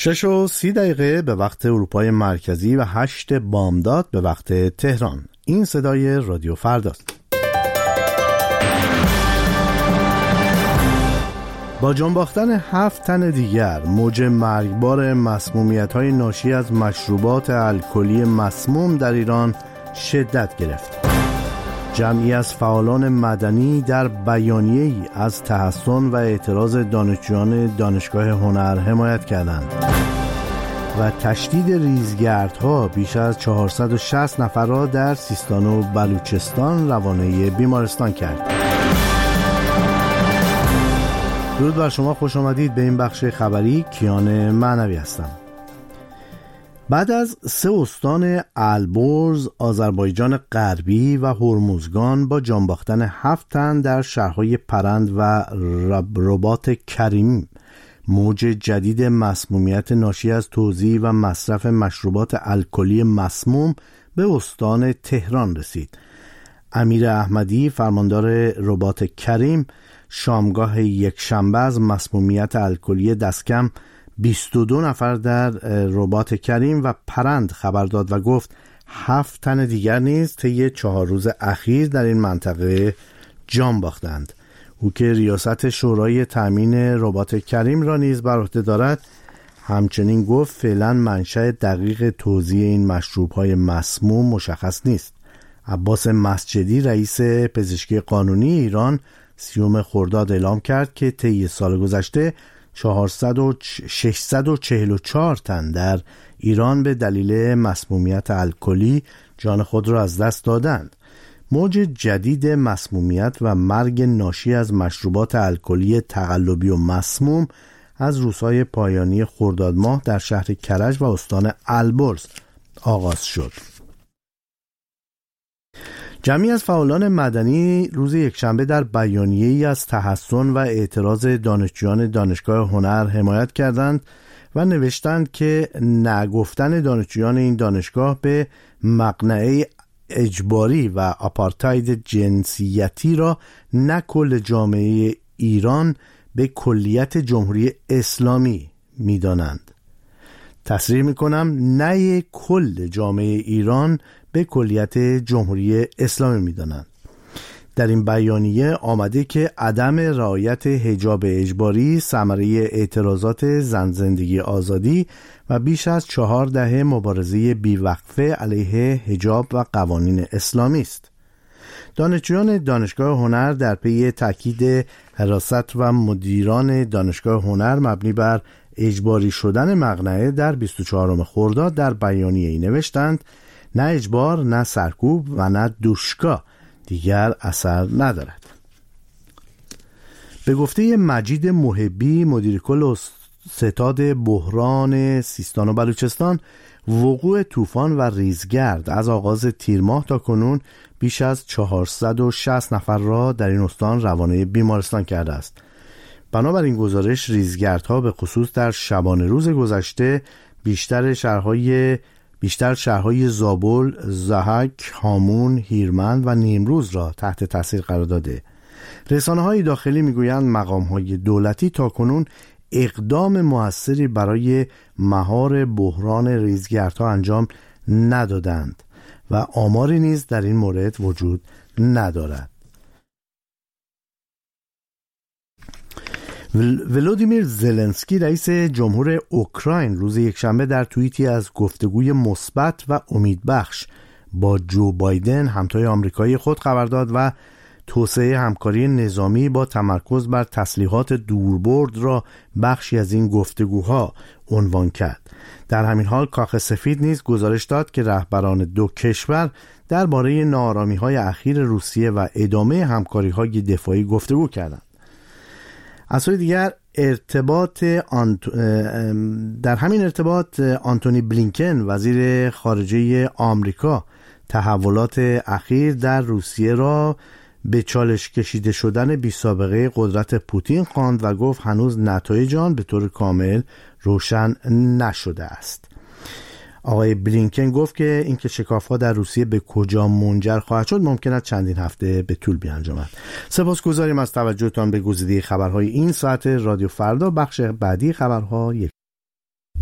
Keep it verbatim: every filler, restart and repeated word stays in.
شش و سی دقیقه به وقت اروپای مرکزی و هشت بامداد به وقت تهران. این صدای رادیو فرداست. با جان باختن هفت تن دیگر، موج مرگبار مسمومیت‌های ناشی از مشروبات الکلی مسموم در ایران شدت گرفت. جمعی از فعالان مدنی در بیانیه‌ای از تحسن و اعتراض دانشجویان دانشگاه هنر حمایت کردند و تشدید ریزگردها بیش از چهارصد و شصت نفر را در سیستان و بلوچستان روانه بیمارستان کرد. درود بر شما، خوش آمدید به این بخش خبری. کیان معنوی هستم. بعد از سه استان البرز، آذربایجان غربی و هرمزگان با جان باختن هفت تن در شهرهای پرند و رباط کریم، موج جدید مسمومیت ناشی از توزیع و مصرف مشروبات الکلی مسموم به استان تهران رسید. امیر احمدی، فرماندار رباط کریم، شامگاه یک شنبه از مسمومیت الکلی دستکم بیست و دو نفر در رباط کریم و پرند خبر داد و گفت هفت تن دیگر نیز طی چهار روز اخیر در این منطقه جان باختند. او که ریاست شورای تامین رباط کریم را نیز بر عهده دارد، همچنین گفت فعلا منشأ دقیق توزیع این مشروب‌های مسموم مشخص نیست. عباس مسجدی، رئیس پزشکی قانونی ایران، سیوم خرداد اعلام کرد که طی سال گذشته ششصد و چهل و چهار تن در ایران به دلیل مسمومیت الکلی جان خود را از دست دادند. موج جدید مسمومیت و مرگ ناشی از مشروبات الکلی تقلبی و مسموم از روزهای پایانی خرداد ماه در شهر کرج و استان البرز آغاز شد. جمعی از فعالان مدنی روز یکشنبه در بیانیه‌ای از تحسن و اعتراض دانشجویان دانشگاه هنر حمایت کردند و نوشتند که نگفتن دانشجویان این دانشگاه به مقنعه اجباری و آپارتاید جنسیتی را نه کل جامعه ایران به کلیت جمهوری اسلامی می‌دانند. تصریح می‌کنم، نه کل جامعه ایران به کلیت جمهوری اسلامی می‌دانند. در این بیانیه آمده که عدم رعایت حجاب اجباری ثمره اعتراضات زن زندگی آزادی و بیش از چهار دهه مبارزه بیوقفه علیه حجاب و قوانین اسلامی است. دانشجویان دانشگاه هنر در پی تاکید حراست و مدیران دانشگاه هنر مبنی بر اجباری شدن مقنعه در بیست و چهارم خرداد در بیانیه‌ای نوشتند نه اجبار، نه سرکوب و نه دوشکا دیگر اثر ندارد. به گفته مجید محبی، مدیر کل ستاد بحران سیستان و بلوچستان، وقوع طوفان و ریزگرد از آغاز تیر ماه تا کنون بیش از چهارصد و شصت نفر را در این استان روانه بیمارستان کرده است. بنابراین گزارش، ریزگردها به خصوص در شبانه روز گذشته بیشتر شهرهای بیشتر شهرهای زابل، ضحک، هامون، هیرمند و نیمروز را تحت تاثیر قرار داده. رسانه‌های داخلی میگویند مقام‌های دولتی تاکنون اقدام موثری برای مهار بحران ریزگردها انجام ندادند و آماری نیز در این مورد وجود ندارد. ولودیمیر زلنسکی، رئیس جمهور اوکراین، روز یکشنبه در توییتی از گفتگوی مثبت و امیدبخش با جو بایدن، همتای آمریکایی خود، خبر داد و توسعه همکاری نظامی با تمرکز بر تسلیحات دوربرد را بخشی از این گفتگوها عنوان کرد. در همین حال کاخ سفید نیز گزارش داد که رهبران دو کشور درباره ناآرامی‌های اخیر روسیه و ادامه همکاری‌های دفاعی گفتگو کردند. از سوی دیگر ارتباط آنت... در همین ارتباط آنتونی بلینکن، وزیر خارجه آمریکا، تحولات اخیر در روسیه را به چالش کشیده شدن بی سابقه قدرت پوتین خواند و گفت هنوز نتایج آن به طور کامل روشن نشده است. آقای بلینکن گفت که اینکه شکاف‌ها در روسیه به کجا منجر خواهد شد ممکن است چندین هفته به طول بیانجامد. سپاسگزاریم از توجهتان به گزیده خبرهای این ساعت رادیو فردا. بخش بعدی خبرها یک